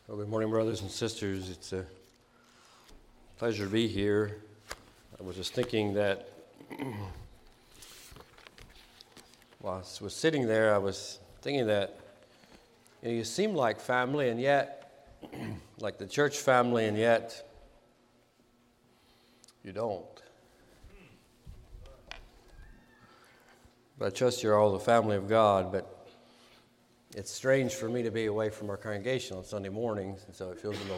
Well, good morning, brothers and sisters. It's a pleasure to be here. I was just thinking that while I was sitting there, I was thinking that you seem like family, and yet, like the church family, and yet you don't. But I trust you're all the family of God, but it's strange for me to be away from our congregation on Sunday mornings, and so it feels it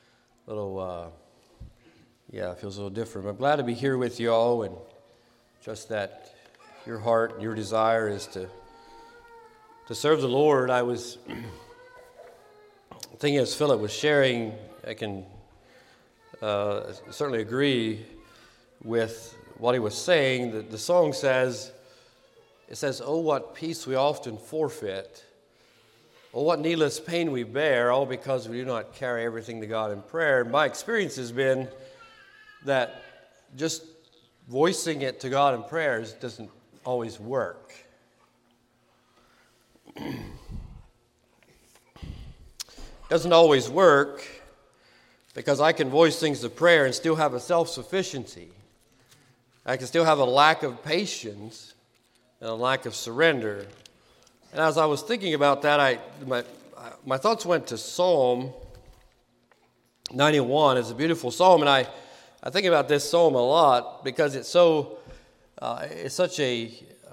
feels a little different. But I'm glad to be here with you all, and trust that your heart and your desire is to serve the Lord. I was thinking as Philip was sharing, I can certainly agree with what he was saying. The song says, "Oh, what peace we often forfeit. Oh, what needless pain we bear, all because we do not carry everything to God in prayer." My experience has been that just voicing it to God in prayers doesn't always work. Doesn't always work because I can voice things to prayer and still have a self-sufficiency. I can still have a lack of patience and a lack of surrender. And as I was thinking about that, my thoughts went to Psalm 91. It's a beautiful psalm, and I think about this psalm a lot because it's such a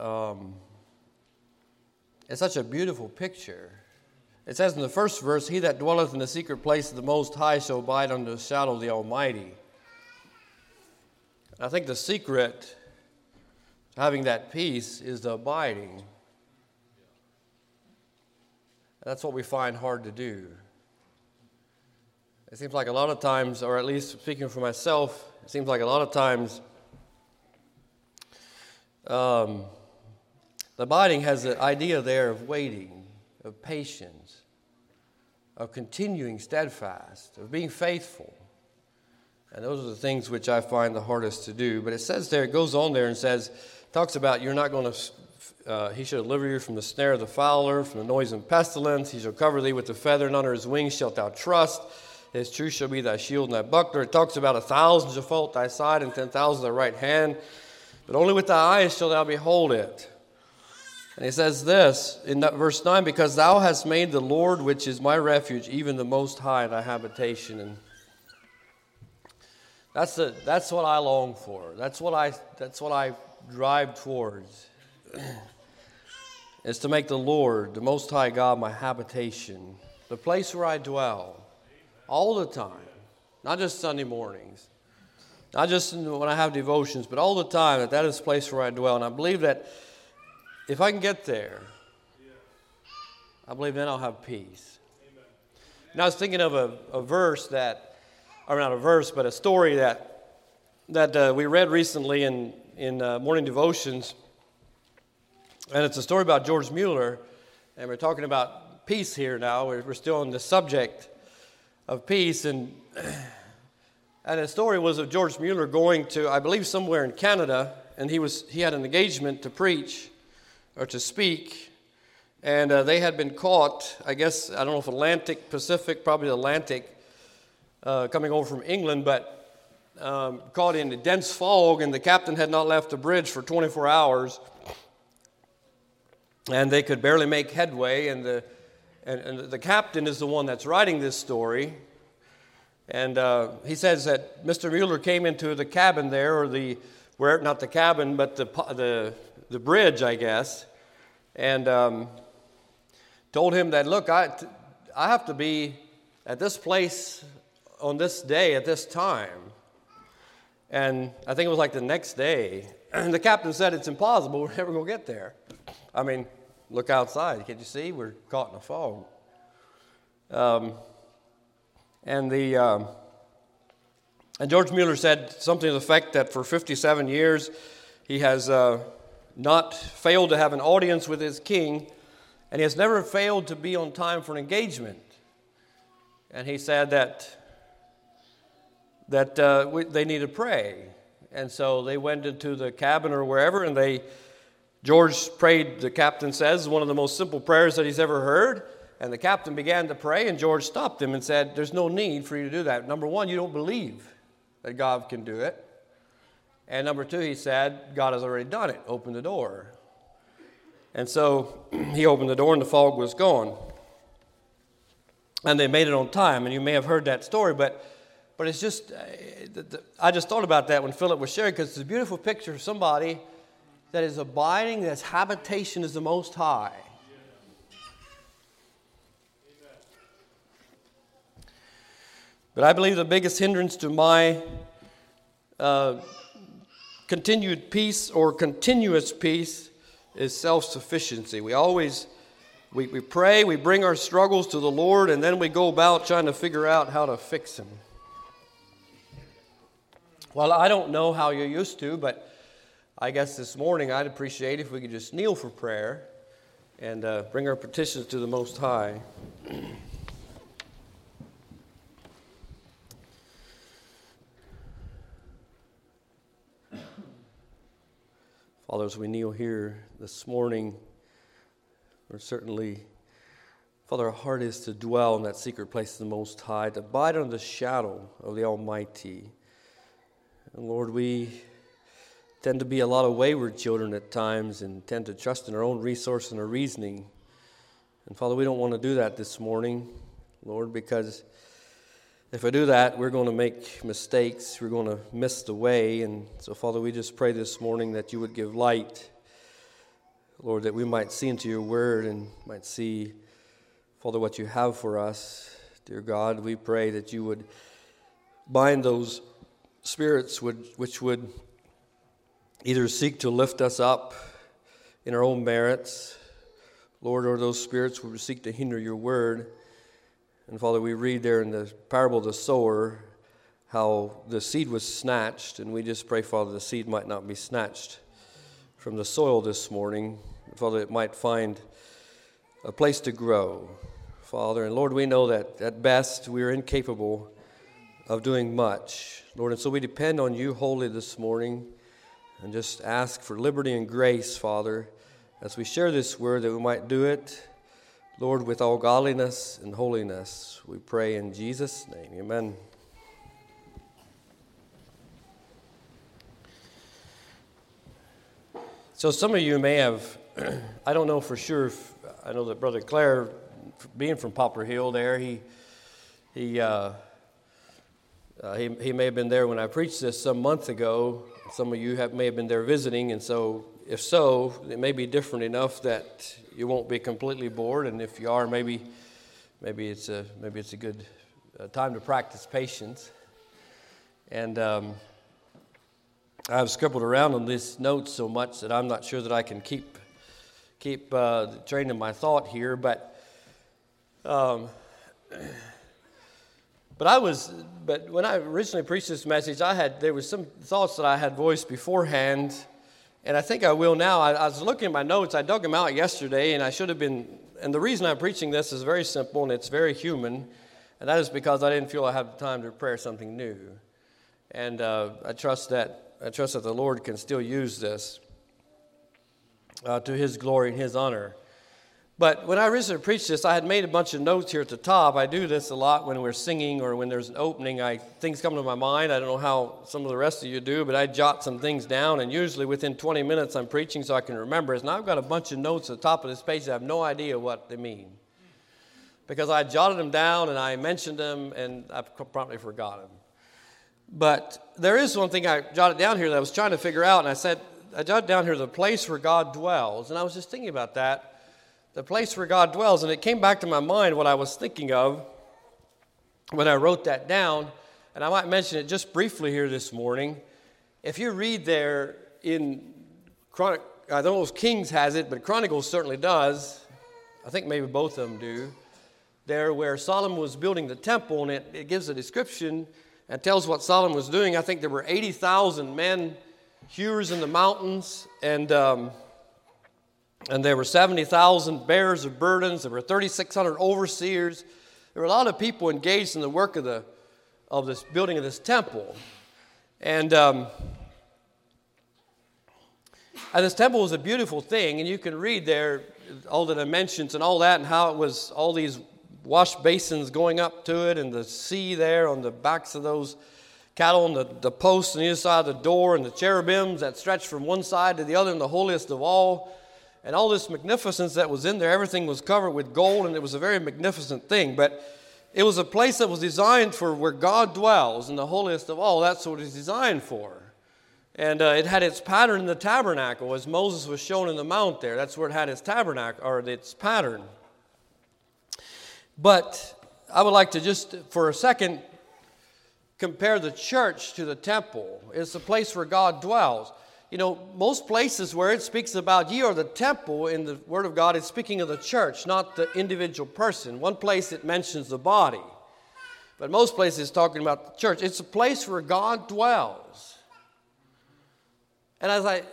beautiful picture. It says in the first verse, "He that dwelleth in the secret place of the Most High shall abide under the shadow of the Almighty." I think the secret to having that peace is the abiding. That's what we find hard to do. It seems like a lot of times, or at least speaking for myself, it seems like a lot of times the abiding has the idea there of waiting, of patience, of continuing steadfast, of being faithful. And those are the things which I find the hardest to do. But it says there, it goes on there and says, talks about you're not going to... he shall deliver you from the snare of the fowler, from the noise and pestilence. He shall cover thee with the feather, and under his wings shalt thou trust. His truth shall be thy shield and thy buckler. It talks about 1,000 shall fall at thy side and 10,000 at thy right hand, but only with thy eyes shalt thou behold it. And he says this in verse 9, "Because thou hast made the Lord, which is my refuge, even the Most High, thy habitation." And that's what I long for. That's what I drive towards. Is to make the Lord, the Most High God, my habitation, the place where I dwell all the time, not just Sunday mornings, not just when I have devotions, but all the time, that is the place where I dwell. And I believe that if I can get there, I believe then I'll have peace. And I was thinking of a verse that, or not a verse, but a story that we read recently in morning devotions. And it's a story about George Mueller, and we're talking about peace here now. We're still on the subject of peace, and the story was of George Mueller going to, I believe, somewhere in Canada, and he had an engagement to preach or to speak, and they had been caught, I guess, I don't know if Atlantic, Pacific, probably Atlantic, coming over from England, but caught in a dense fog, and the captain had not left the bridge for 24 hours. And they could barely make headway, and the captain is the one that's writing this story. And he says that Mr. Mueller came into the cabin there, or not the cabin, but the bridge, I guess, and told him that, "Look, I have to be at this place on this day at this time." And I think it was like the next day. And the captain said, "It's impossible. We're never going to get there. I mean, look outside. Can't you see? We're caught in a fog." And George Mueller said something to the effect that for 57 years he has not failed to have an audience with his king, and he has never failed to be on time for an engagement. And he said that they need to pray. And so they went into the cabin or wherever, and George prayed, the captain says, one of the most simple prayers that he's ever heard. And the captain began to pray, and George stopped him and said, there's no need for you to do that. Number one, you don't believe that God can do it. And number two, he said, God has already done it. Open the door. And so he opened the door, and the fog was gone. And they made it on time, and you may have heard that story, but it's just, I just thought about that when Philip was sharing, because it's a beautiful picture of somebody that is abiding, that's habitation is the Most High. But I believe the biggest hindrance to my continued peace or continuous peace is self-sufficiency. We pray, we bring our struggles to the Lord, and then we go about trying to figure out how to fix them. Well, I don't know how you used to, but I guess this morning I'd appreciate if we could just kneel for prayer and bring our petitions to the Most High. Father, as we kneel here this morning, we're certainly, Father, our heart is to dwell in that secret place of the Most High, to abide under the shadow of the Almighty. And Lord, we tend to be a lot of wayward children at times and tend to trust in our own resource and our reasoning. And Father, we don't want to do that this morning, Lord, because if we do that, we're going to make mistakes. We're going to miss the way. And so, Father, we just pray this morning that you would give light, Lord, that we might see into your word and might see, Father, what you have for us. Dear God, we pray that you would bind those spirits which would either seek to lift us up in our own merits, Lord, or those spirits would seek to hinder your word. And Father, we read there in the parable of the sower how the seed was snatched, and we just pray, Father, the seed might not be snatched from the soil this morning. Father, it might find a place to grow, Father. And Lord, we know that at best we are incapable of doing much, Lord. And so we depend on you wholly this morning and just ask for liberty and grace, Father, as we share this word, that we might do it, Lord, with all godliness and holiness. We pray in Jesus' name. Amen. So some of you may have, I don't know for sure, I know that Brother Claire, being from Poplar Hill there, he may have been there when I preached this some month ago. Some of you may have been there visiting, and so if so, it may be different enough that you won't be completely bored, and if you are, maybe it's a good time to practice patience. And I've scribbled around on these notes so much that I'm not sure that I can keep training my thought here, but when I originally preached this message, there was some thoughts that I had voiced beforehand. And I think I will now. I was looking at my notes. I dug them out yesterday, and I should have been. And the reason I'm preaching this is very simple, and it's very human, and that is because I didn't feel I had the time to prepare something new. And I trust that the Lord can still use this to His glory and His honor. But when I originally preached this, I had made a bunch of notes here at the top. I do this a lot when we're singing or when there's an opening. Things come to my mind. I don't know how some of the rest of you do, but I jot some things down, and usually within 20 minutes I'm preaching so I can remember it. And I've got a bunch of notes at the top of this page that I have no idea what they mean, because I jotted them down and I mentioned them, and I promptly forgot them. But there is one thing I jotted down here that I was trying to figure out, and I jotted down here the place where God dwells, and I was just thinking about that. The place where God dwells, and it came back to my mind what I was thinking of when I wrote that down, and I might mention it just briefly here this morning. If you read there in I don't know if Kings has it, but Chronicles certainly does. I think maybe both of them do. There where Solomon was building the temple, and it gives a description and tells what Solomon was doing. I think there were 80,000 men, hewers in the mountains, and there were 70,000 bearers of burdens. There were 3,600 overseers. There were a lot of people engaged in the work of this building of this temple. And this temple was a beautiful thing. And you can read there, all the dimensions and all that, and how it was all these wash basins going up to it, and the sea there on the backs of those cattle, and the posts on either side of the door, and the cherubims that stretched from one side to the other in the holiest of all, and all this magnificence that was in there. Everything was covered with gold, and it was a very magnificent thing. But it was a place that was designed for where God dwells in the holiest of all. That's what it's designed for. And it had its pattern in the tabernacle, as Moses was shown in the mount there. That's where it had its tabernacle, or its pattern. But I would like to just, for a second, compare the church to the temple. It's the place where God dwells. You know, most places where it speaks about ye are the temple in the Word of God, it's speaking of the church, not the individual person. One place it mentions the body. But most places it's talking about the church. It's a place where God dwells. And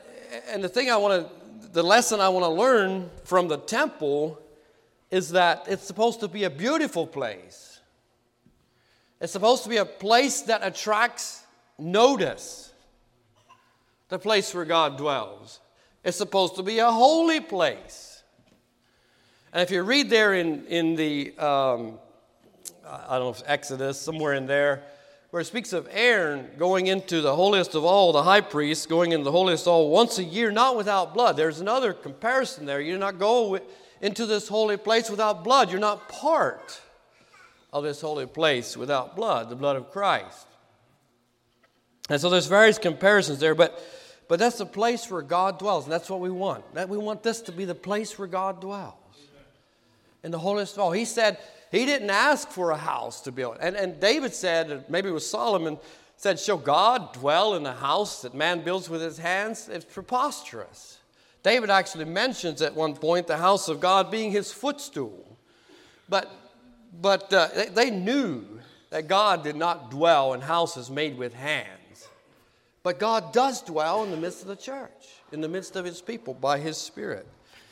the lesson I want to learn from the temple is that it's supposed to be a beautiful place. It's supposed to be a place that attracts notice. The place where God dwells. It's supposed to be a holy place. And if you read there in the, I don't know if Exodus, somewhere in there, where it speaks of Aaron going into the holiest of all, the high priest going into the holiest of all once a year, not without blood. There's another comparison there. You do not go into this holy place without blood. You're not part of this holy place without blood, the blood of Christ. And so there's various comparisons there, but that's the place where God dwells, and that's what we want. We want this to be the place where God dwells, in the holiest of all. He said he didn't ask for a house to build. And David said, maybe it was Solomon, said, shall God dwell in a house that man builds with his hands? It's preposterous. David actually mentions at one point the house of God being his footstool. But they knew that God did not dwell in houses made with hands. But God does dwell in the midst of the church, in the midst of his people by his Spirit.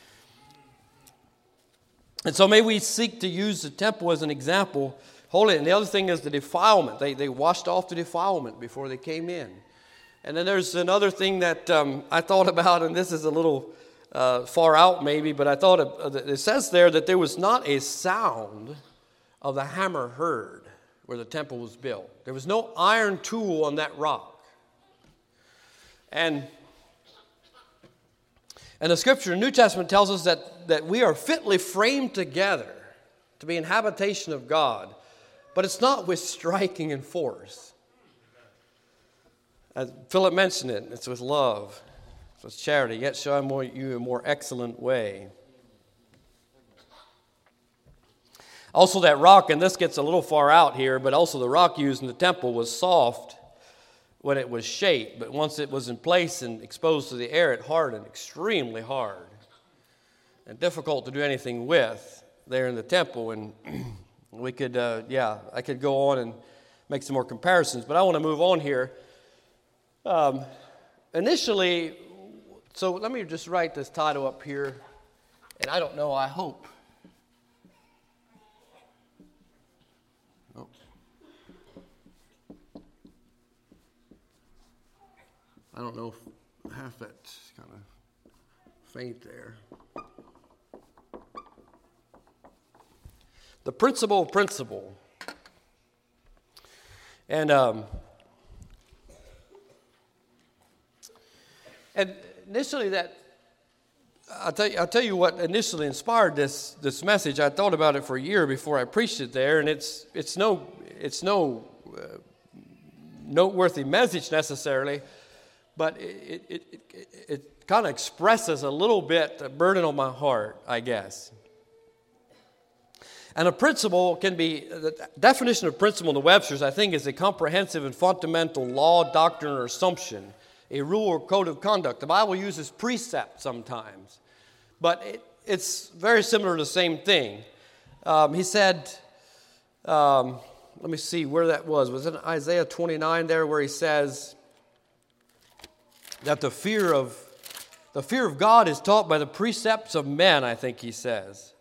And so may we seek to use the temple as an example. Holy. And the other thing is the defilement. They washed off the defilement before they came in. And then there's another thing that I thought about, and this is a little far out maybe, but I thought it says there that there was not a sound of the hammer heard where the temple was built. There was no iron tool on that rock. And the Scripture in the New Testament tells us that we are fitly framed together to be an habitation of God, but it's not with striking and force. As Philip mentioned it, it's with love, it's with charity, yet show you a more excellent way. Also that rock, and this gets a little far out here, but also the rock used in the temple was soft when it was shaped, but once it was in place and exposed to the air, it hardened extremely hard and difficult to do anything with there in the temple. And we could, I could go on and make some more comparisons, but I want to move on here. Initially, so let me just write this title up here, and I don't know, I hope. I don't know if half that's kind of faint there. The principle. And initially I'll tell you what initially inspired this message. I thought about it for a year before I preached it there, and it's no noteworthy message necessarily. But it kind of expresses a little bit a burden on my heart, I guess. And a principle can be, the definition of principle in the Webster's, I think, is a comprehensive and fundamental law, doctrine, or assumption, a rule or code of conduct. The Bible uses precept sometimes, but it's very similar to the same thing. He said, let me see where that was. Was it Isaiah 29 there where he says that the fear of God is taught by the precepts of men, I think he says.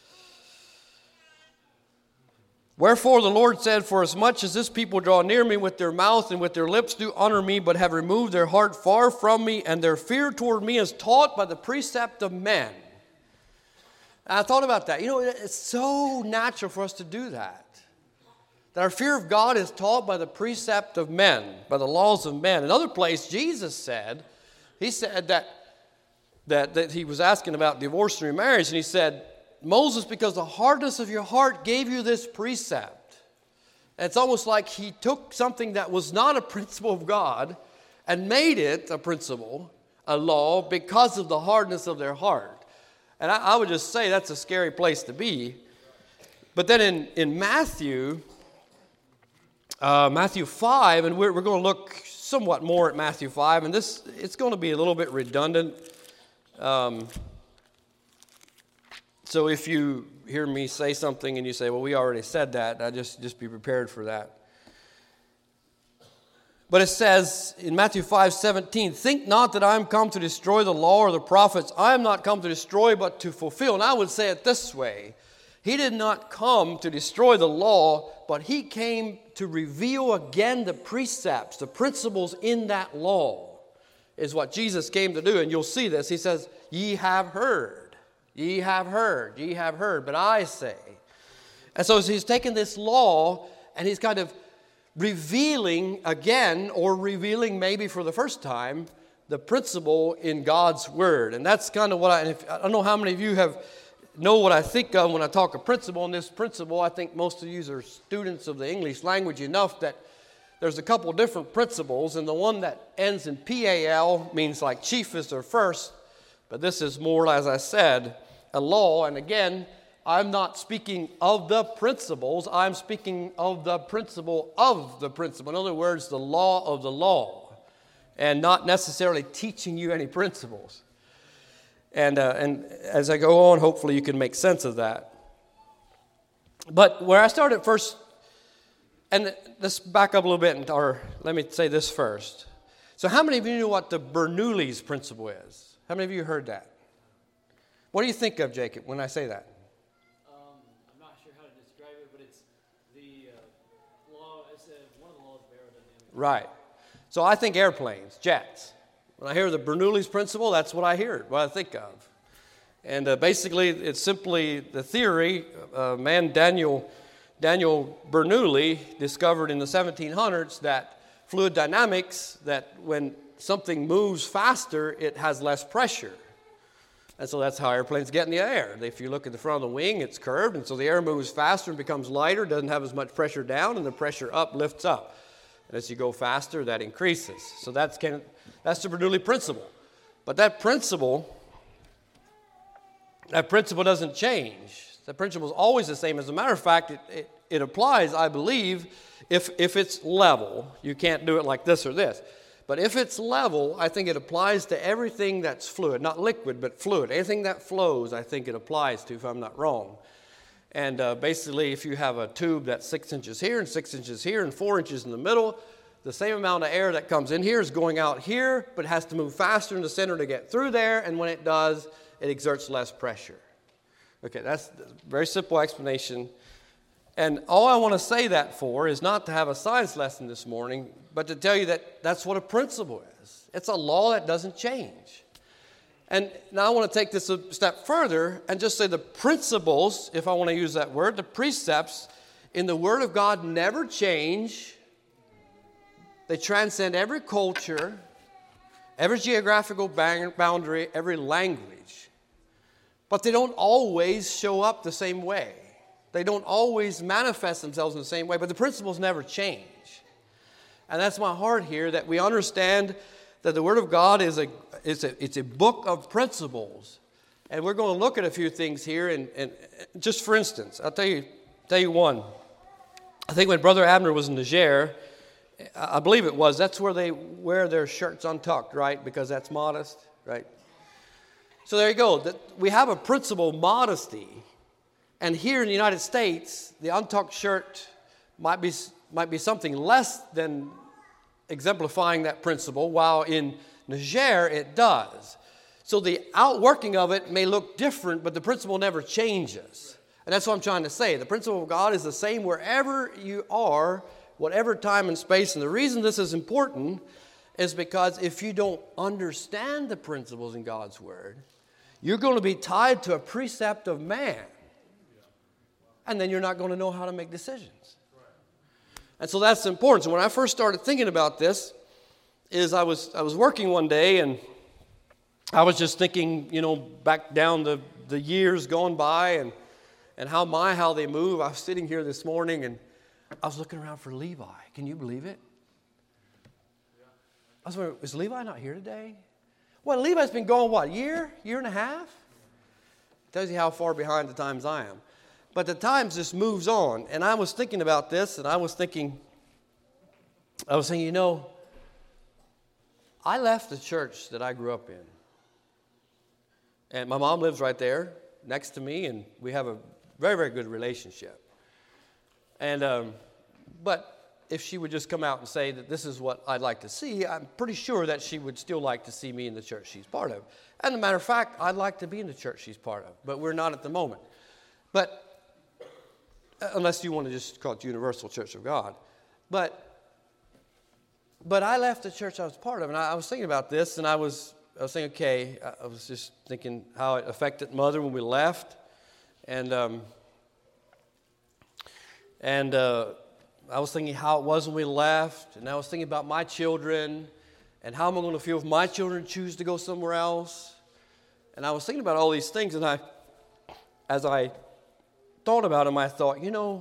Wherefore the Lord said, for as much as this people draw near me with their mouth and with their lips do honor me, but have removed their heart far from me, and their fear toward me is taught by the precept of men. And I thought about that. You know, it's so natural for us to do that. That our fear of God is taught by the precept of men, by the laws of men. Another place, Jesus said, he said that he was asking about divorce and remarriage, and he said, Moses, because the hardness of your heart gave you this precept. And it's almost like he took something that was not a principle of God and made it a principle, a law, because of the hardness of their heart. And I would just say that's a scary place to be. But then in Matthew 5, and we're going to look somewhat more at Matthew 5, and it's going to be a little bit redundant. So if you hear me say something and you say, well, we already said that, just be prepared for that. But it says in Matthew 5:17, think not that I am come to destroy the law or the prophets. I am not come to destroy, but to fulfill. And I would say it this way. He did not come to destroy the law, but he came to reveal again the precepts, the principles in that law, is what Jesus came to do. And you'll see this. He says, ye have heard, ye have heard, ye have heard, but I say. And so he's taken this law and he's kind of revealing again, or revealing maybe for the first time, the principle in God's Word. And that's kind of what I don't know how many of you know what I think of when I talk of principle. And this principle, I think most of you are students of the English language enough that there's a couple different principles. And the one that ends in PAL means like chiefest or first. But this is more, as I said, a law. And again, I'm not speaking of the principles. I'm speaking of the principle of the principle. In other words, the law of the law. And not necessarily teaching you any principles. And as I go on, hopefully you can make sense of that. But where I started first, and let's back up a little bit, or let me say this first. So how many of you know what the Bernoulli's principle is? How many of you heard that? What do you think of, Jacob, when I say that? I'm not sure how to describe it, but it's the law, it's one of the laws of aerodynamics. Right. So I think airplanes, jets. When I hear the Bernoulli's principle, that's what I hear, what I think of. And basically, it's simply the theory, Daniel Bernoulli discovered in the 1700s that fluid dynamics, that when something moves faster, it has less pressure. And so that's how airplanes get in the air. If you look at the front of the wing, it's curved, and so the air moves faster and becomes lighter, doesn't have as much pressure down, and the pressure up lifts up. And as you go faster, that increases. So that's the Bernoulli principle. But that principle doesn't change. The principle is always the same. As a matter of fact, it applies, I believe, if it's level. You can't do it like this or this. But if it's level, I think it applies to everything that's fluid. Not liquid, but fluid. Anything that flows, I think it applies to, if I'm not wrong. And basically, if you have a tube that's 6 inches here and 6 inches here and 4 inches in the middle, the same amount of air that comes in here is going out here, but it has to move faster in the center to get through there. And when it does, it exerts less pressure. Okay, that's a very simple explanation. And all I want to say that for is not to have a science lesson this morning, but to tell you that that's what a principle is. It's a law that doesn't change. And now I want to take this a step further and just say the principles, if I want to use that word, the precepts in the Word of God never change. They transcend every culture, every geographical boundary, every language. But they don't always show up the same way. They don't always manifest themselves in the same way, but the principles never change. And that's my heart here, that we understand that the Word of God is a book of principles. And we're going to look at a few things here. And just for instance, I'll tell you one. I think when Brother Abner was in Niger, I believe it was, that's where they wear their shirts untucked, right? Because that's modest, right? So there you go. We have a principle, modesty. And here in the United States, the untucked shirt might be something less than exemplifying that principle, while in Niger it does. So the outworking of it may look different, but the principle never changes. And that's what I'm trying to say. The principle of God is the same wherever you are, whatever time and space. And the reason this is important is because if you don't understand the principles in God's Word, you're going to be tied to a precept of man. And then you're not going to know how to make decisions. And so that's important. So when I first started thinking about this, I was working one day, and I was just thinking, back down the years gone by and how they move. I was sitting here this morning, and I was looking around for Levi. Can you believe it? I was wondering, is Levi not here today? Well, Levi's been gone, what, year and a half? Tells you how far behind the times I am. But the times just moves on. And I was thinking about this, and I was thinking, I left the church that I grew up in. And my mom lives right there next to me, and we have a very, very good relationship. And but if she would just come out and say that this is what I'd like to see, I'm pretty sure that she would still like to see me in the church she's part of. And as a matter of fact, I'd like to be in the church she's part of, but we're not at the moment. But unless you want to just call it Universal Church of God. But I left the church I was part of, and I was thinking about this, and I was thinking, okay, I was just thinking how it affected Mother when we left, and I was thinking how it was when we left, and I was thinking about my children, and how am I going to feel if my children choose to go somewhere else, and I was thinking about all these things, and as I thought about them, I thought,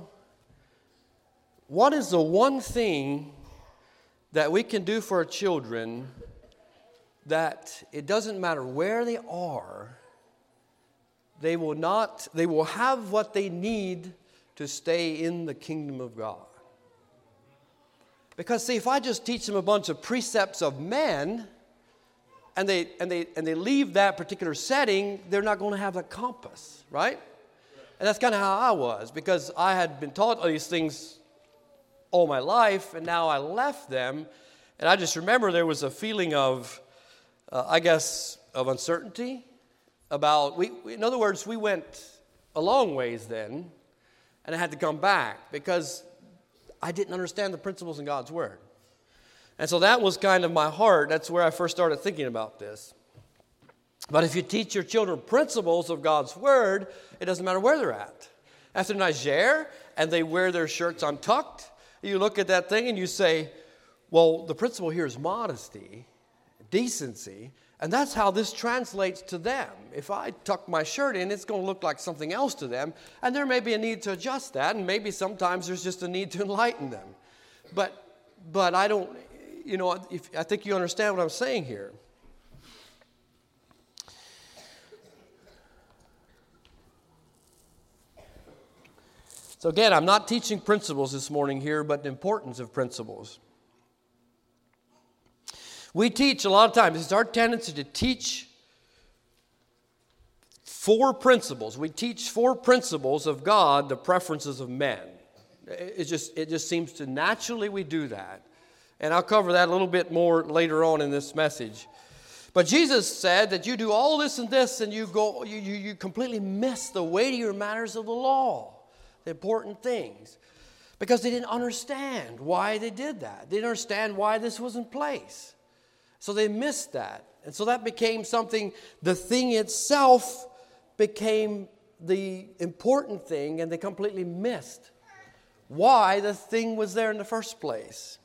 what is the one thing that we can do for our children that it doesn't matter where they are, they will have what they need to stay in the kingdom of God. Because see, if I just teach them a bunch of precepts of men, and they leave that particular setting, they're not going to have a compass, right? And that's kind of how I was, because I had been taught all these things all my life, and now I left them, and I just remember there was a feeling of, of uncertainty about, in other words, we went a long ways then, and I had to come back, because I didn't understand the principles in God's Word. And so that was kind of my heart. That's where I first started thinking about this. But if you teach your children principles of God's Word, it doesn't matter where they're at. If they're Niger and they wear their shirts untucked, you look at that thing and you say, well, the principle here is modesty, decency, and that's how this translates to them. If I tuck my shirt in, it's going to look like something else to them, and there may be a need to adjust that, and maybe sometimes there's just a need to enlighten them. But I don't, I think you understand what I'm saying here. So again, I'm not teaching principles this morning here, but the importance of principles. We teach a lot of times, it's our tendency to teach 4 principles. We teach 4 principles of God, the preferences of men. It just seems to naturally we do that. And I'll cover that a little bit more later on in this message. But Jesus said that you do all this and this, and you completely miss the weightier matters of the law, the important things, because they didn't understand why they did that. They didn't understand why this was in place. So they missed that. And so that became something, the thing itself became the important thing, and they completely missed why the thing was there in the first place.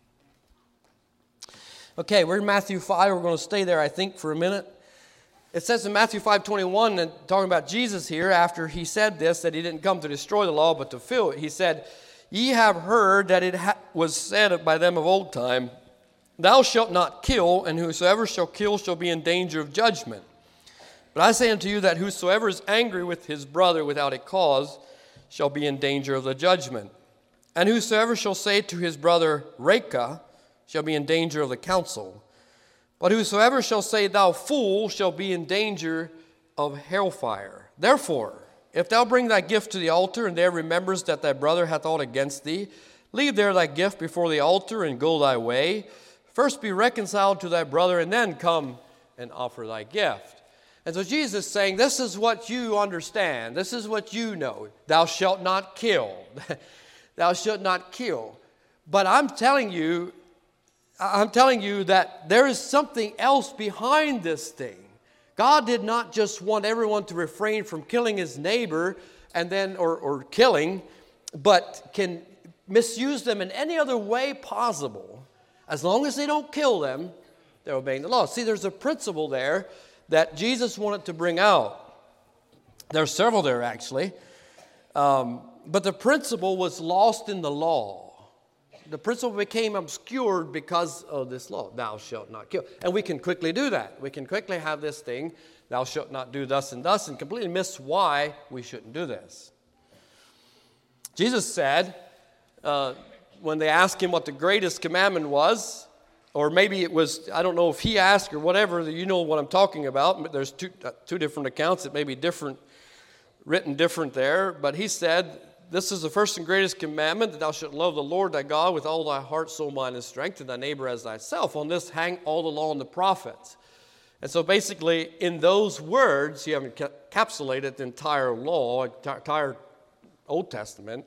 Okay, we're in Matthew 5. We're going to stay there, I think, for a minute. It says in Matthew 5:21, and talking about Jesus here, after he said this, that he didn't come to destroy the law, but to fulfill it. He said, ye have heard that it was said by them of old time, thou shalt not kill, and whosoever shall kill shall be in danger of judgment. But I say unto you that whosoever is angry with his brother without a cause shall be in danger of the judgment. And whosoever shall say to his brother, Reka, shall be in danger of the council. But whosoever shall say, thou fool, shall be in danger of hellfire. Therefore, if thou bring thy gift to the altar, and there remembers that thy brother hath aught against thee, leave there thy gift before the altar, and go thy way. First be reconciled to thy brother, and then come and offer thy gift. And so Jesus is saying, this is what you understand. This is what you know. Thou shalt not kill. Thou shalt not kill. But I'm telling you that there is something else behind this thing God did not just want everyone to refrain from killing his neighbor and then or killing, but can misuse them in any other way possible. As long as they don't kill them, they're obeying the law. See, there's a principle there that Jesus wanted to bring out. There are several there, actually. But the principle was lost in the law. The principle became obscured because of this law. Thou shalt not kill. And we can quickly do that. We can quickly have this thing, thou shalt not do thus and thus, and completely miss why we shouldn't do this. Jesus said, when they asked him what the greatest commandment was, or maybe it was, I don't know if he asked or whatever, you know what I'm talking about. There's two different accounts that may be different, written different there. But he said, this is the first and greatest commandment, that thou shalt love the Lord thy God with all thy heart, soul, mind, and strength, and thy neighbor as thyself. On this hang all the law and the prophets. And so basically, in those words, you have encapsulated the entire law, entire Old Testament.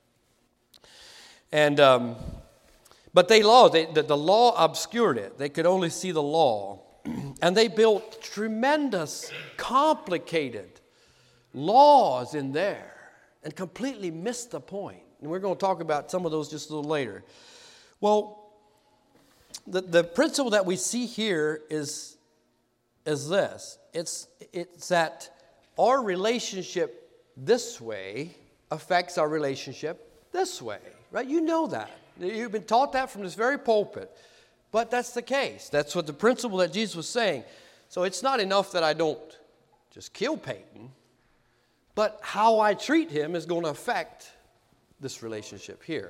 And but the law obscured it. They could only see the law. And they built tremendous, complicated laws in there and completely missed the point. And we're going to talk about some of those just a little later. Well, the principle that we see here is this. It's that our relationship this way affects our relationship this way. Right? You know that. You've been taught that from this very pulpit. But that's the case. That's what the principle that Jesus was saying. So it's not enough that I don't just kill Peyton, but how I treat him is going to affect this relationship here.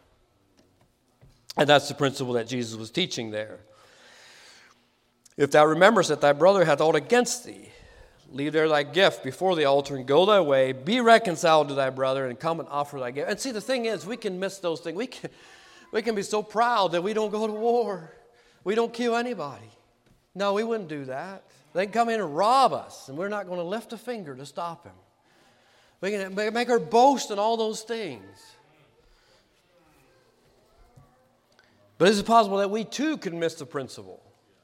And that's the principle that Jesus was teaching there. If thou rememberest that thy brother hath aught against thee, leave there thy gift before the altar and go thy way. Be reconciled to thy brother and come and offer thy gift. And see, the thing is, we can miss those things. We can be so proud that we don't go to war. We don't kill anybody. No, we wouldn't do that. They can come in and rob us, and we're not going to lift a finger to stop him. We can make our boast in all those things. But is it possible that we too can miss the principle?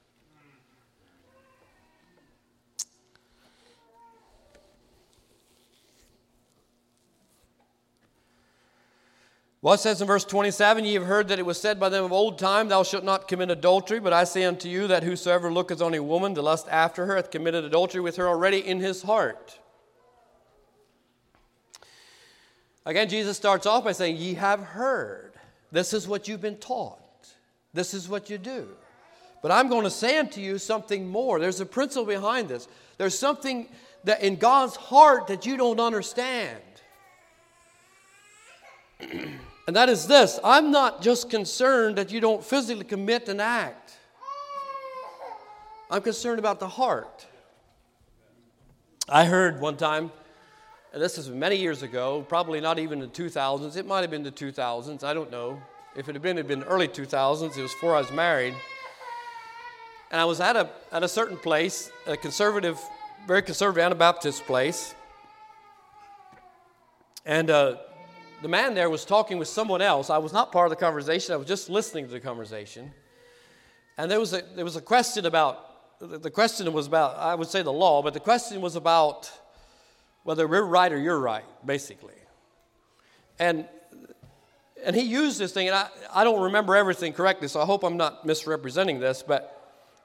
Well, it says in verse 27, ye have heard that it was said by them of old time, thou shalt not commit adultery. But I say unto you that whosoever looketh on a woman to lust after her hath committed adultery with her already in his heart. Again, Jesus starts off by saying, ye have heard. This is what you've been taught. This is what you do. But I'm going to say unto you something more. There's a principle behind this. There's something that in God's heart that you don't understand. And that is this. I'm not just concerned that you don't physically commit an act. I'm concerned about the heart. I heard one time, and this is many years ago, probably not even the 2000s. It might have been the 2000s. I don't know. If it had been early 2000s. It was before I was married. And I was at a certain place, a conservative, very conservative Anabaptist place. And the man there was talking with someone else. I was not part of the conversation. I was just listening to the conversation. And there was a question about, the question was about, I would say the law, but the question was about whether we're right or you're right, basically. And he used this thing, and I don't remember everything correctly, so I hope I'm not misrepresenting this, but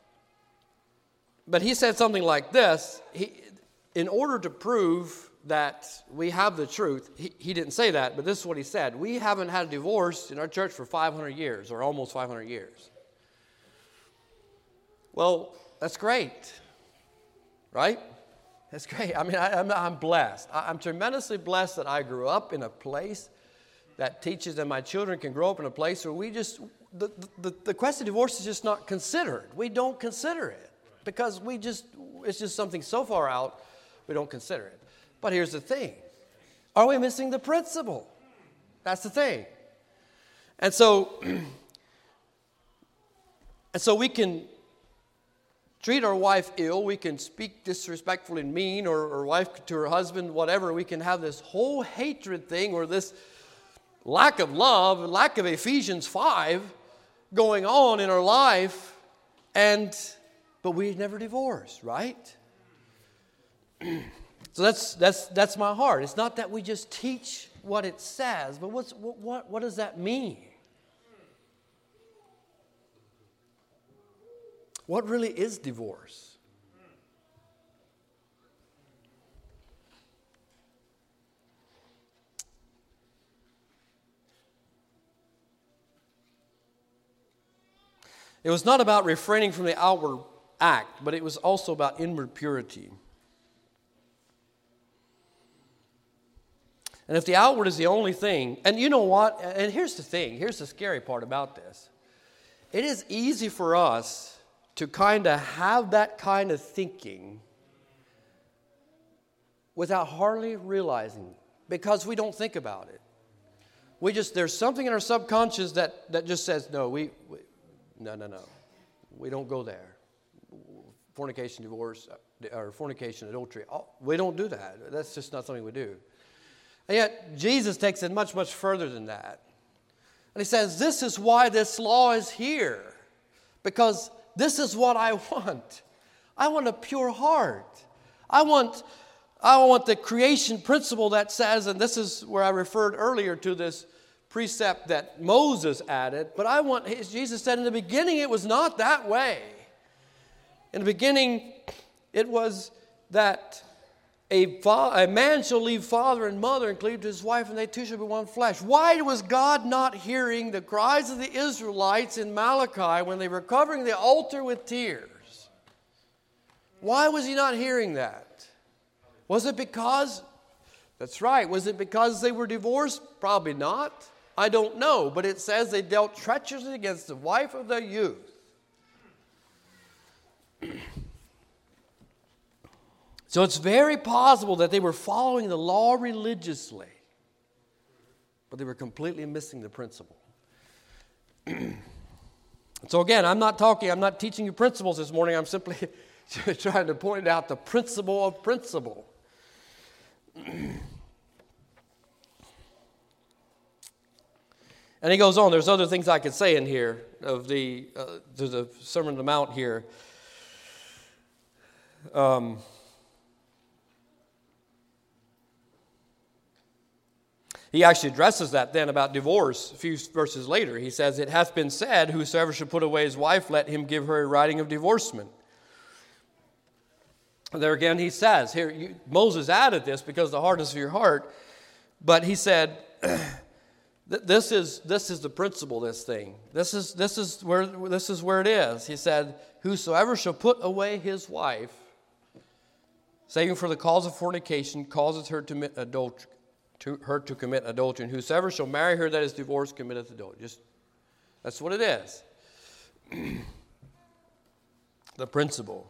he said something like this. In order to prove that we have the truth, he didn't say that, but this is what he said. We haven't had a divorce in our church for 500 years, or almost 500 years. Well, that's great, right? That's great. I mean, I'm blessed. I'm tremendously blessed that I grew up in a place that teaches that my children can grow up in a place where we just, the question of divorce is just not considered. We don't consider it because it's just something so far out, we don't consider it. But here's the thing. Are we missing the principle? That's the thing. And so we can treat our wife ill. We can speak disrespectfully and mean, or wife to her husband, whatever. We can have this whole hatred thing or this lack of love, lack of Ephesians 5 going on in our life, but we never divorce, right? So that's my heart. It's not that we just teach what it says, but what does that mean? What really is divorce? It was not about refraining from the outward act, but it was also about inward purity. And if the outward is the only thing, and you know what? And here's the thing. Here's the scary part about this. It is easy for us to kind of have that kind of thinking without hardly realizing, because we don't think about it. There's something in our subconscious that just says, no, no. We don't go there. Fornication, divorce, or fornication, adultery. We don't do that. That's just not something we do. And yet, Jesus takes it much, much further than that. And he says, this is why this law is here. Because this is what I want. I want a pure heart. I want the creation principle that says, and this is where I referred earlier to this precept that Moses added, but Jesus said in the beginning it was not that way. In the beginning, it was that a man shall leave father and mother and cleave to his wife, and they two shall be one flesh. Why was God not hearing the cries of the Israelites in Malachi when they were covering the altar with tears? Why was he not hearing that? Was it because, that's right, was it because they were divorced? Probably not. I don't know, but it says they dealt treacherously against the wife of their youth. So it's very possible that they were following the law religiously, but they were completely missing the principle. So again, I'm not teaching you principles this morning. I'm simply trying to point out the principle of principle. And he goes on. There's other things I could say in here of there's a Sermon on the Mount here. He actually addresses that then about divorce a few verses later. He says, it hath been said, whosoever shall put away his wife, let him give her a writing of divorcement. And there again he says, Moses added this because of the hardness of your heart, but he said, this is the principle, this thing. This is where it is. He said, whosoever shall put away his wife, saving for the cause of fornication, causeth her to commit adultery, and whosoever shall marry her that is divorced committeth adultery. That's what it is. The principle.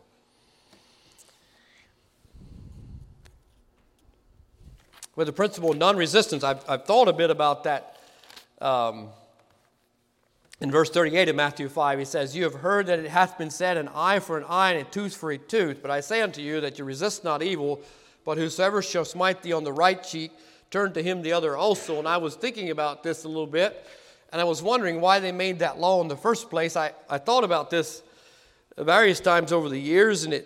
With the principle of non-resistance, I've thought a bit about that. In verse 38 of Matthew 5, he says, you have heard that it hath been said, an eye for an eye and a tooth for a tooth. But I say unto you that you resist not evil, but whosoever shall smite thee on the right cheek, turn to him the other also. And I was thinking about this a little bit, and I was wondering why they made that law in the first place. I thought about this various times over the years, and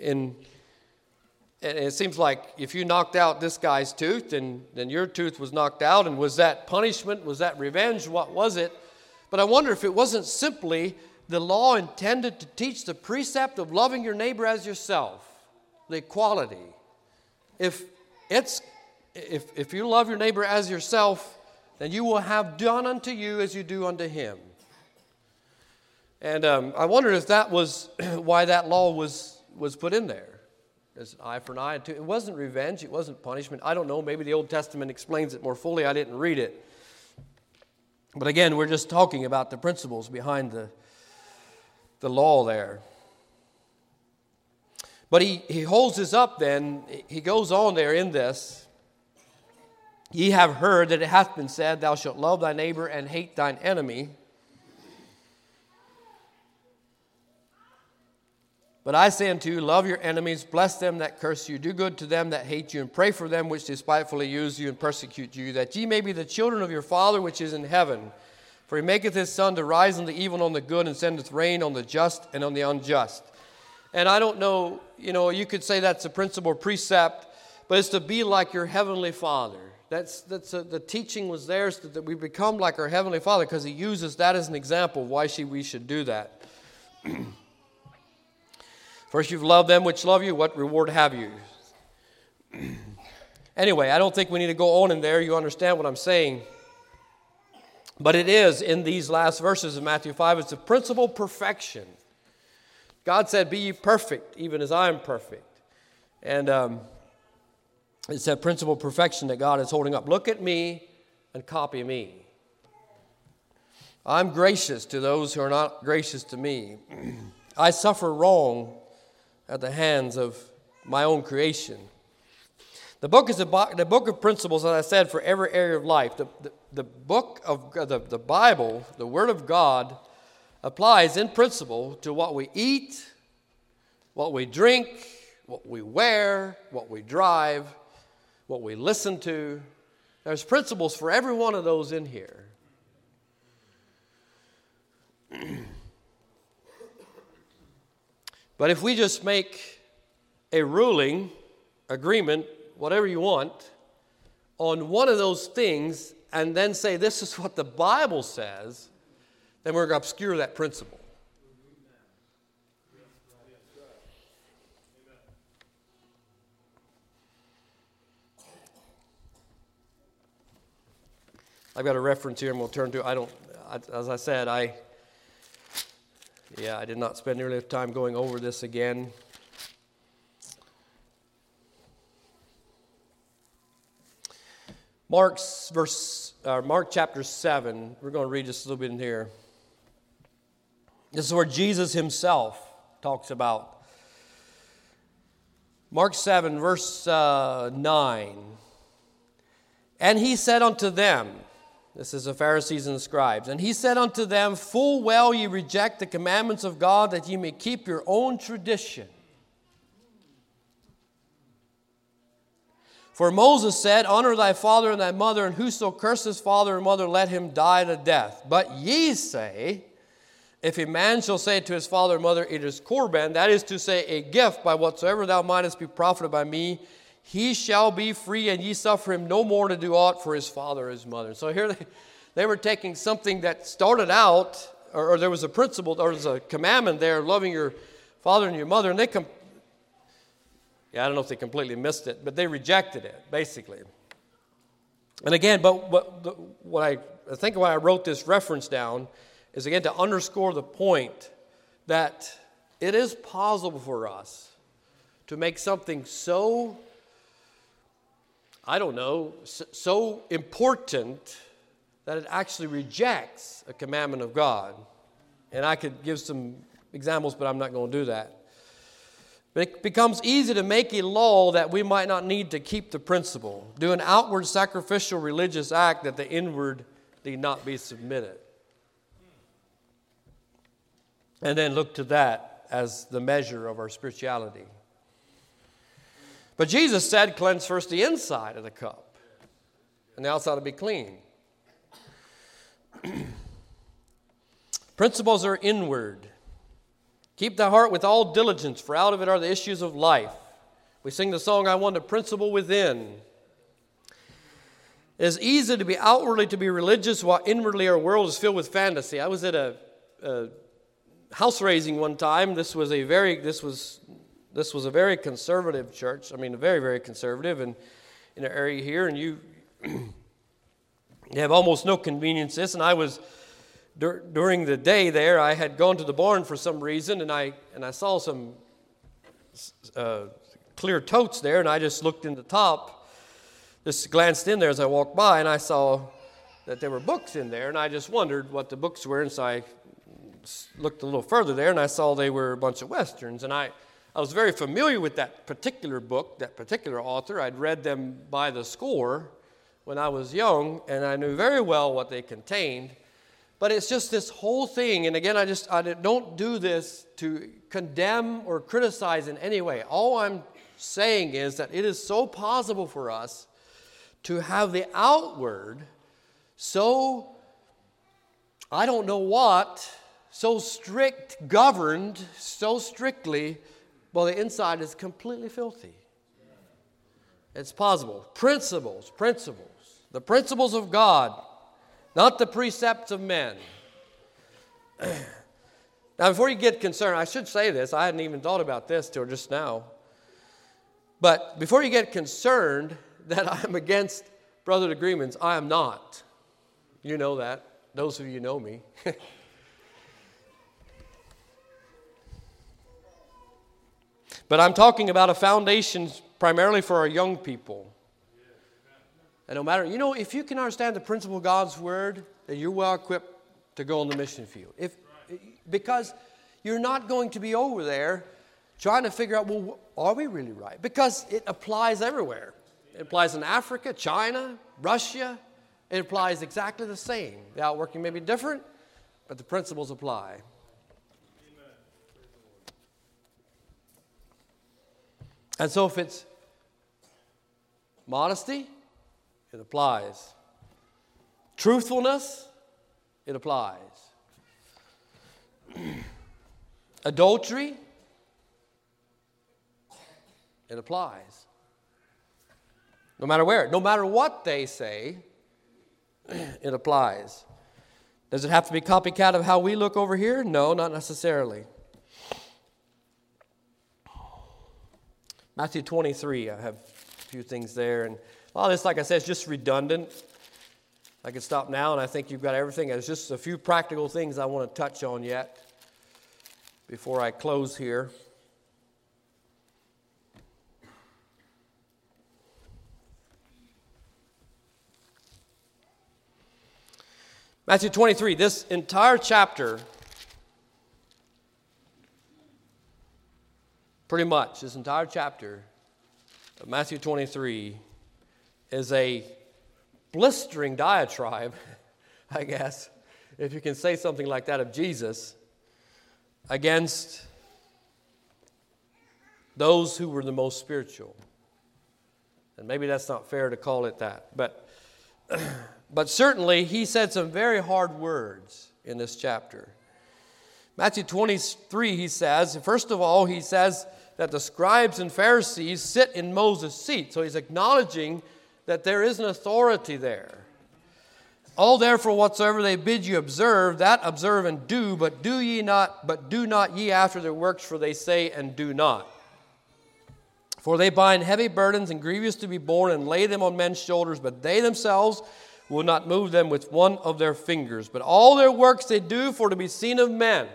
it seems like if you knocked out this guy's tooth, then your tooth was knocked out. And was that punishment? Was that revenge? What was it? But I wonder if it wasn't simply the law intended to teach the precept of loving your neighbor as yourself, the equality. If you love your neighbor as yourself, then you will have done unto you as you do unto him. And I wonder if that was why that law was put in there. As an eye for an eye. It wasn't revenge. It wasn't punishment. I don't know. Maybe the Old Testament explains it more fully. I didn't read it. But again, we're just talking about the principles behind the law there. But he holds this up then. He goes on there in this. Ye have heard that it hath been said, thou shalt love thy neighbor and hate thine enemy. But I say unto you, love your enemies, bless them that curse you, do good to them that hate you, and pray for them which despitefully use you and persecute you, that ye may be the children of your Father which is in heaven. For he maketh his sun to rise on the evil and on the good, and sendeth rain on the just and on the unjust. And I don't know, you could say that's a principle or precept, but it's to be like your Heavenly Father. The teaching was there so that we become like our Heavenly Father, because He uses that as an example of why we should do that. First, you've loved them which love you. What reward have you? Anyway, I don't think we need to go on in there. You understand what I'm saying. But it is in these last verses of Matthew 5, it's a principle perfection. God said, be ye perfect, even as I am perfect. And it's that principle of perfection that God is holding up. Look at me and copy me. I'm gracious to those who are not gracious to me. I suffer wrong at the hands of my own creation. The book is the book of principles, as I said, for every area of life. The book of the Bible, the Word of God, applies in principle to what we eat, what we drink, what we wear, what we drive, what we listen to. There's principles for every one of those in here. But if we just make a ruling, agreement, whatever you want, on one of those things and then say this is what the Bible says, then we're going to obscure that principle. I've got a reference here and we'll turn to it. As I said, I did not spend nearly enough time going over this again. Mark chapter 7, we're going to read just a little bit in here. This is where Jesus himself talks about. Mark 7, verse 9. And he said unto them, this is the Pharisees and the scribes, and he said unto them, full well ye reject the commandments of God, that ye may keep your own tradition. For Moses said, honor thy father and thy mother, and whoso curses father or mother, let him die the death. But ye say, if a man shall say to his father or mother, it is Corban, that is to say, a gift, by whatsoever thou mightest be profited by me, he shall be free, and ye suffer him no more to do aught for his father or his mother. So here they were taking something that started out, or there was a principle, or there was a commandment there, loving your father and your mother, and I don't know if they completely missed it, but they rejected it, basically. And again, what I think why I wrote this reference down is, again, to underscore the point that it is possible for us to make something so, so important that it actually rejects a commandment of God. And I could give some examples, but I'm not going to do that. But it becomes easy to make a law that we might not need to keep the principle. Do an outward sacrificial religious act that the inward need not be submitted. And then look to that as the measure of our spirituality. But Jesus said, cleanse first the inside of the cup, and the outside will be clean. Principles are inward. Keep the heart with all diligence, for out of it are the issues of life. We sing the song, I want a principle within. It is easy to be outwardly to be religious, while inwardly our world is filled with fantasy. I was at a house raising one time. This was a very conservative church. I mean, very, very conservative, and in an area here, and you have almost no conveniences. And I was during the day there, I had gone to the barn for some reason, and I saw some clear totes there, and I just looked in the top, just glanced in there as I walked by, and I saw that there were books in there, and I just wondered what the books were, and so I looked a little further there, and I saw they were a bunch of Westerns, and I was very familiar with that particular book, that particular author. I'd read them by the score when I was young, and I knew very well what they contained. But it's just this whole thing, and again, I don't do this to condemn or criticize in any way. All I'm saying is that it is so possible for us to have the outward so, so strict, governed so strictly, while the inside is completely filthy. It's possible. Principles. The principles of God, not the precepts of men. Now, before you get concerned, I should say this. I hadn't even thought about this till just now. But before you get concerned that I'm against brotherhood agreements, I am not. You know that. Those of you know me. But I'm talking about a foundation primarily for our young people. And no matter, if you can understand the principle of God's Word, then you're well equipped to go on the mission field. Because you're not going to be over there trying to figure out, well, are we really right? Because it applies everywhere. It applies in Africa, China, Russia. It applies exactly the same. The outworking may be different, but the principles apply. And so if it's modesty, it applies. Truthfulness, it applies. Adultery, it applies. No matter where, no matter what they say, it applies. Does it have to be copycat of how we look over here? No, not necessarily. Matthew 23, I have a few things there. And a lot of this, like I said, is just redundant. I could stop now, and I think you've got everything. There's just a few practical things I want to touch on yet before I close here. Matthew 23, this entire chapter, pretty much, this entire chapter of Matthew 23 is a blistering diatribe, I guess, if you can say something like that of Jesus, against those who were the most spiritual. And maybe that's not fair to call it that, but certainly he said some very hard words in this chapter. Matthew 23, he says, first of all, he says that the scribes and Pharisees sit in Moses' seat. So he's acknowledging that there is an authority there. All therefore whatsoever they bid you observe, that observe and do, but do not ye after their works, for they say and do not. For they bind heavy burdens and grievous to be borne, and lay them on men's shoulders, but they themselves will not move them with one of their fingers. But all their works they do for to be seen of men.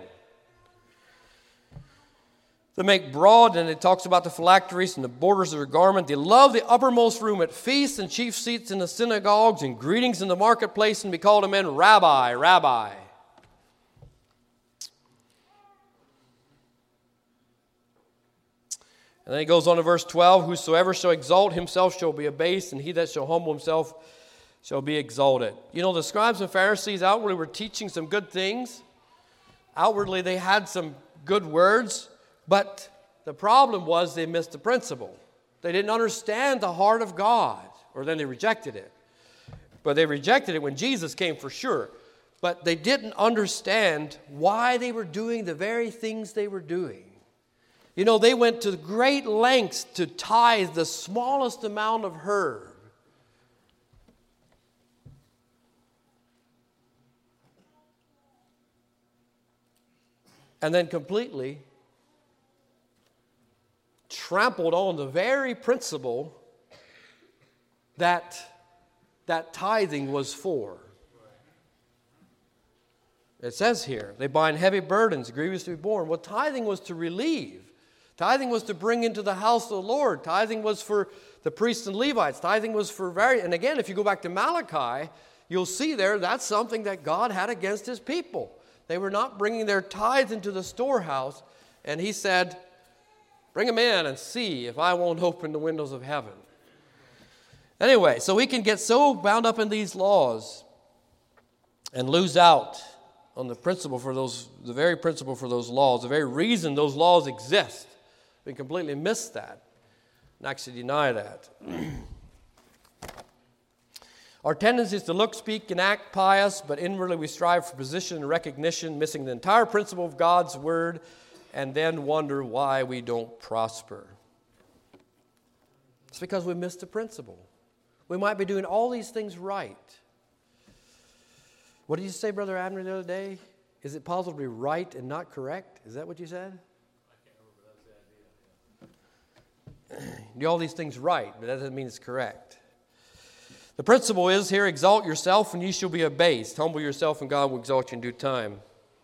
They make broad, and it talks about the phylacteries and the borders of their garment. They love the uppermost room at feasts and chief seats in the synagogues and greetings in the marketplace, and be called to men, Rabbi, Rabbi. And then he goes on to verse 12, whosoever shall exalt himself shall be abased, and he that shall humble himself shall be exalted. The scribes and Pharisees outwardly were teaching some good things. Outwardly they had some good words. But the problem was they missed the principle. They didn't understand the heart of God, or then they rejected it. But they rejected it when Jesus came for sure. But they didn't understand why they were doing the very things they were doing. They went to great lengths to tithe the smallest amount of herb. And then completely trampled on the very principle that tithing was for. It says here, they bind heavy burdens, grievous to be borne. Well, tithing was to relieve. Tithing was to bring into the house of the Lord. Tithing was for the priests and Levites. Tithing was for and again, if you go back to Malachi, you'll see there that's something that God had against his people. They were not bringing their tithes into the storehouse, and he said, bring them in and see if I won't open the windows of heaven. Anyway, so we can get so bound up in these laws and lose out on the principle for those, the very principle for those laws, the very reason those laws exist. We completely miss that and actually deny that. Our tendency is to look, speak, and act pious, but inwardly we strive for position and recognition, missing the entire principle of God's Word and then wonder why we don't prosper. It's because we missed the principle. We might be doing all these things right. What did you say, Brother Abner, the other day? Is it possible to be right and not correct? Is that what you said? I can't remember, that's the idea. Do all these things right, but that doesn't mean it's correct. The principle is here, exalt yourself and ye shall be abased. Humble yourself and God will exalt you in due time.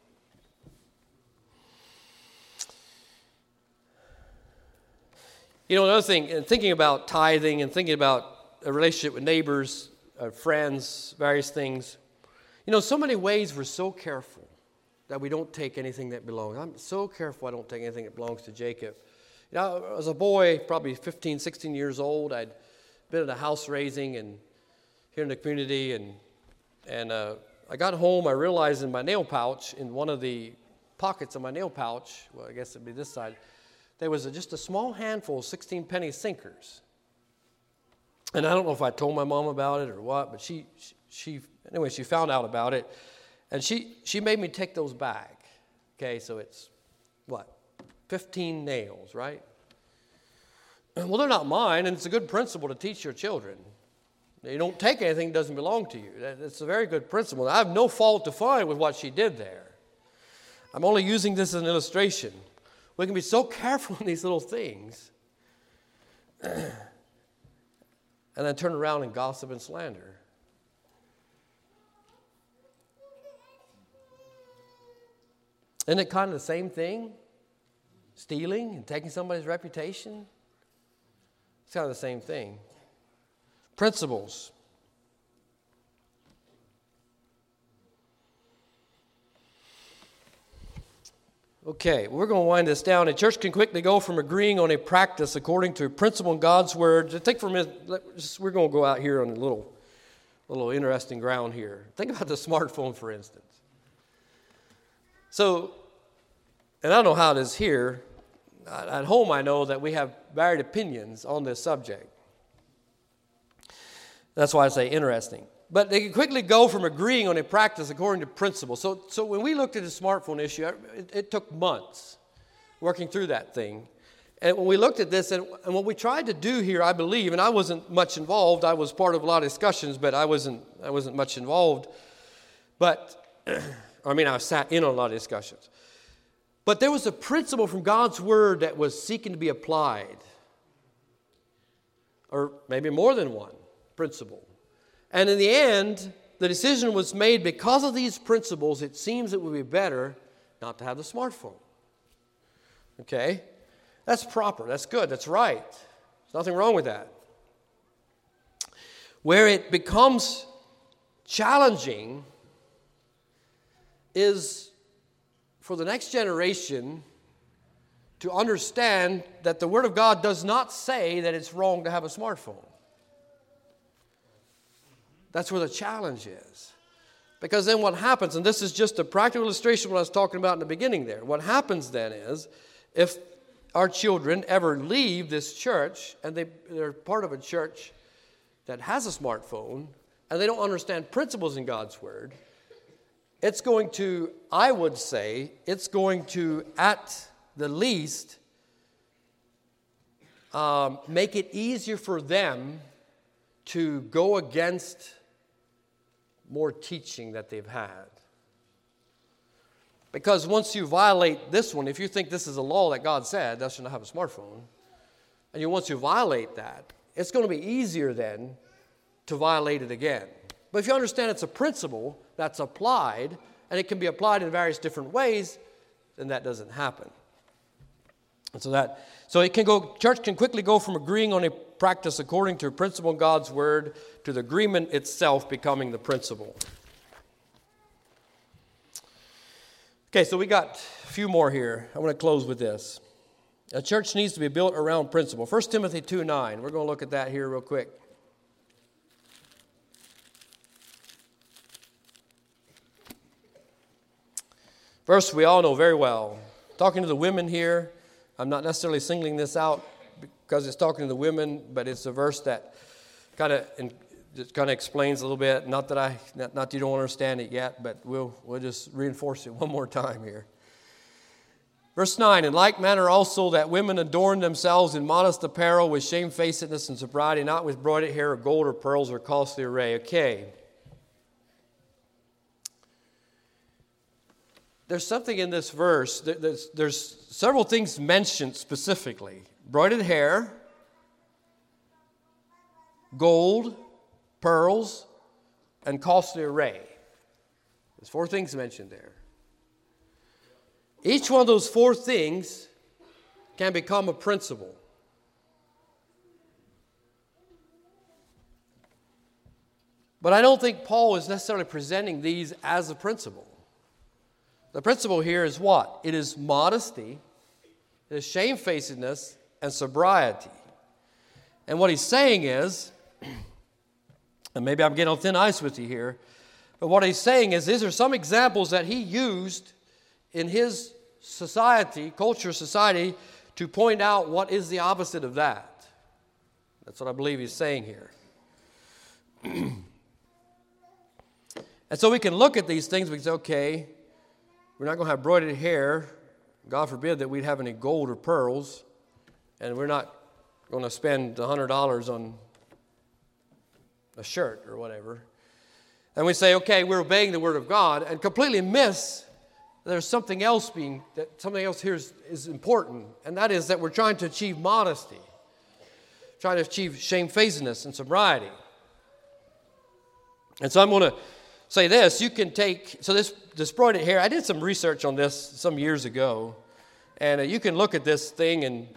You know, another thing, in thinking about tithing and thinking about a relationship with neighbors, friends, various things, you know, so many ways we're so careful that we don't take anything that belongs. I'm so careful I don't take anything that belongs to Jacob. You know, as a boy, probably 15, 16 years old, I'd been at a house raising and here in the community, and I got home, I realized in my nail pouch, in one of the pockets of my nail pouch, well, I guess it'd be this side, there was just a small handful of 16-penny sinkers. And I don't know if I told my mom about it or what, but she found out about it, and she made me take those back. Okay, so it's, 15 nails, right? Well, they're not mine, and it's a good principle to teach your children. You don't take anything that doesn't belong to you. It's a very good principle. I have no fault to find with what she did there. I'm only using this as an illustration. We can be so careful in these little things and then turn around and gossip and slander. Isn't it kind of the same thing? Stealing and taking somebody's reputation? It's kind of the same thing. Principles. Okay, we're going to wind this down. A church can quickly go from agreeing on a practice according to a principle in God's Word. Just think for a minute, we're going to go out here on a little interesting ground here. Think about the smartphone, for instance. So, and I don't know how it is here. At home, I know that we have varied opinions on this subject. That's why I say interesting. But they can quickly go from agreeing on a practice according to principle. So when we looked at the smartphone issue, it took months working through that thing. And when we looked at this, and what we tried to do here, I believe, and I wasn't much involved. I was part of a lot of discussions, but I wasn't much involved. But, I sat in on a lot of discussions. But there was a principle from God's Word that was seeking to be applied. Or maybe more than one principle. And in the end, the decision was made because of these principles, it seems it would be better not to have the smartphone. Okay? That's proper. That's good. That's right. There's nothing wrong with that. Where it becomes challenging is for the next generation to understand that the Word of God does not say that it's wrong to have a smartphone. That's where the challenge is. Because then what happens, and this is just a practical illustration of what I was talking about in the beginning there. What happens then is, if our children ever leave this church, and they're part of a church that has a smartphone, and they don't understand principles in God's Word, it's going to, I would say, it's going to, at the least, make it easier for them to go against more teaching that they've had. Because once you violate this one, if you think this is a law that God said, thou shalt not have a smartphone, and once you violate that, it's going to be easier then to violate it again. But if you understand it's a principle that's applied, and it can be applied in various different ways, then that doesn't happen. And so it can go. Church can quickly go from agreeing on a practice according to a principle in God's Word to the agreement itself becoming the principle. Okay, so we got a few more here. I want to close with this. A church needs to be built around principle. 1 Timothy 2:9. We're going to look at that here real quick. Verse we all know very well. Talking to the women here. I'm not necessarily singling this out because it's talking to the women, but it's a verse that kind of explains a little bit. Not that you don't understand it yet, but we'll just reinforce it one more time here. Verse 9, in like manner also that women adorn themselves in modest apparel with shamefacedness and sobriety, not with broided hair or gold or pearls or costly array. Okay. There's something in this verse. There's several things mentioned specifically. Broided hair, gold, pearls, and costly array. There's 4 things mentioned there. Each one of those 4 things can become a principle. But I don't think Paul is necessarily presenting these as a principle. The principle here is what? It is modesty, it is shamefacedness, and sobriety. And what he's saying is, and maybe I'm getting on thin ice with you here, but what he's saying is these are some examples that he used in his society, culture, society, to point out what is the opposite of that. That's what I believe he's saying here. And so we can look at these things, we can say, okay, we're not going to have broided hair. God forbid that we'd have any gold or pearls. And we're not going to spend $100 on a shirt or whatever. And we say, okay, we're obeying the Word of God, and completely miss there's something else here is important, and that is that we're trying to achieve modesty, trying to achieve shamefacedness and sobriety. And so I'm going to say this, you can take, so this broided hair, I did some research on this some years ago, and you can look at this thing, and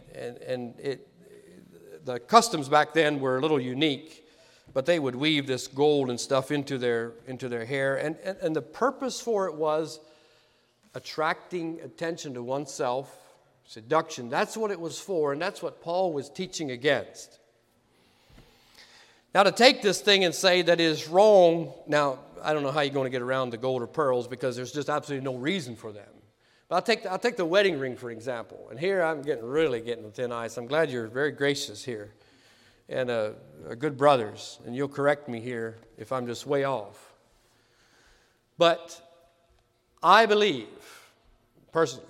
the customs back then were a little unique, but they would weave this gold and stuff into their hair, and the purpose for it was attracting attention to oneself, seduction. That's what it was for, and that's what Paul was teaching against. Now, to take this thing and say that it is wrong, now, I don't know how you're going to get around the gold or pearls because there's just absolutely no reason for them. But I'll take the wedding ring, for example. And here I'm really getting on thin ice. I'm glad you're very gracious here and are good brothers, and you'll correct me here if I'm just way off. But I believe personally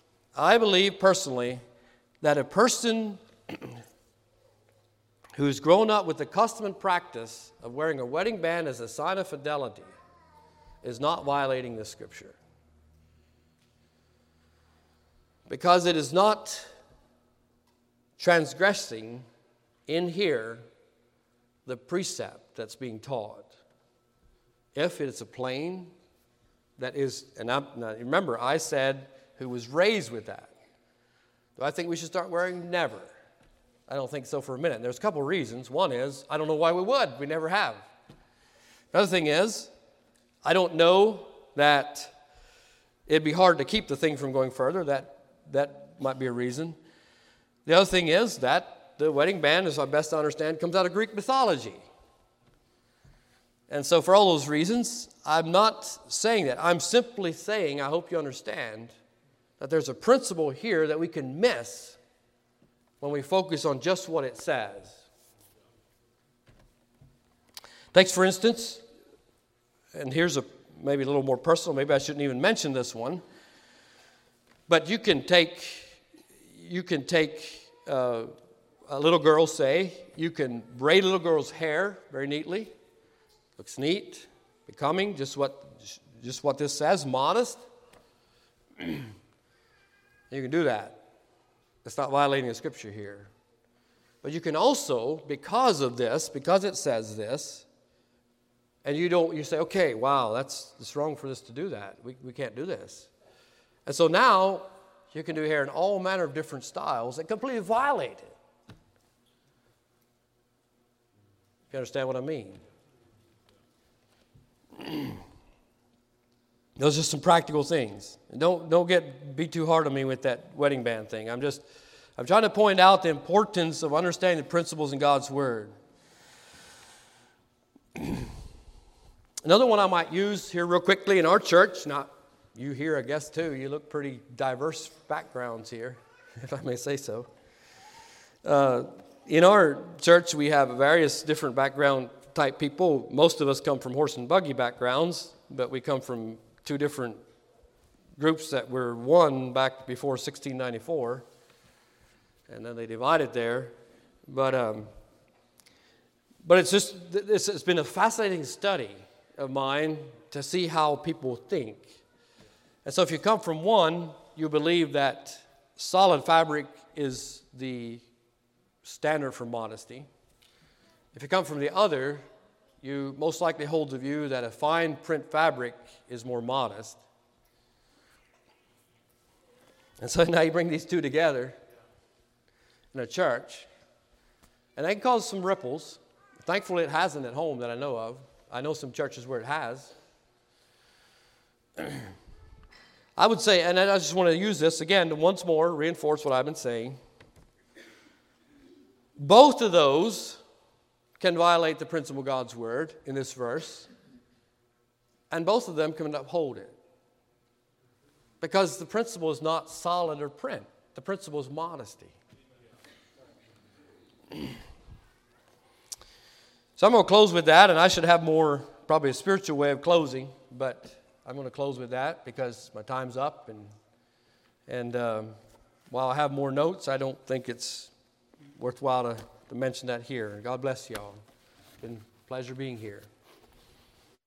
that a person who's grown up with the custom and practice of wearing a wedding band as a sign of fidelity is not violating the Scripture. Because it is not transgressing in here the precept that's being taught. If it's a plain that is, and now remember, I said who was raised with that. Do I think we should start wearing? Never. I don't think so for a minute. And there's a couple of reasons. One is, I don't know why we would. We never have. The other thing is, I don't know that it'd be hard to keep the thing from going further. That might be a reason. The other thing is that the wedding band, as I best understand, comes out of Greek mythology. And so for all those reasons, I'm not saying that. I'm simply saying, I hope you understand, that there's a principle here that we can miss when we focus on just what it says. Takes, for instance, and here's maybe a little more personal, maybe I shouldn't even mention this one, but you can take a little girl, say, you can braid a little girl's hair very neatly. Looks neat, becoming, just what this says, modest. You can do that. It's not violating the Scripture here. But you can also, because it says this, and you say, okay, wow, it's wrong for this to do that. We can't do this. And so now you can do hair in all manner of different styles that completely violate it. You understand what I mean? Those are some practical things. And don't be too hard on me with that wedding band thing. I'm trying to point out the importance of understanding the principles in God's Word. Another one I might use here real quickly in our church, not you here, I guess, too. You look pretty diverse backgrounds here, if I may say so. In our church, we have various different background type people. Most of us come from horse and buggy backgrounds, but we come from two different groups that were one back before 1694, and then they divided there. But it's been a fascinating study of mine to see how people think. And so if you come from one, you believe that solid fabric is the standard for modesty. If you come from the other, you most likely hold the view that a fine print fabric is more modest. And so now you bring these two together in a church, and that can cause some ripples. Thankfully, it hasn't at home that I know of. I know some churches where it has. I would say, and I just want to use this again to once more reinforce what I've been saying. Both of those can violate the principle of God's word in this verse, and both of them can uphold it. Because the principle is not solid or print. The principle is modesty. So I'm going to close with that, and I should have more, probably a spiritual way of closing, but I'm going to close with that because my time's up, and while I have more notes, I don't think it's worthwhile to mention that here. God bless y'all. It's been a pleasure being here.